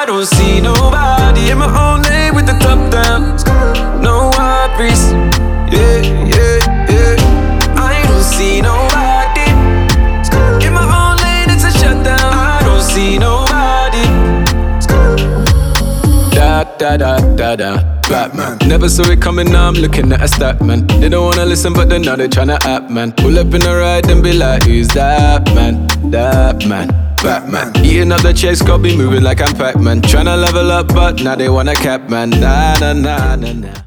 don't see nobody in my own lane with the top down. No worries, yeah, yeah, yeah. I don't see nobody in my own lane, it's a shutdown. I don't see nobody. Da da da da da. Batman. Never saw it coming, now I'm looking at a stat man. They don't wanna listen, but then now they tryna act man. Pull up in the ride and be like, who's that man? That man. Batman. Eating up the chase, got me moving like I'm Pac-Man. Tryna level up, but now they wanna cap man. Nah, nah, nah, nah, nah.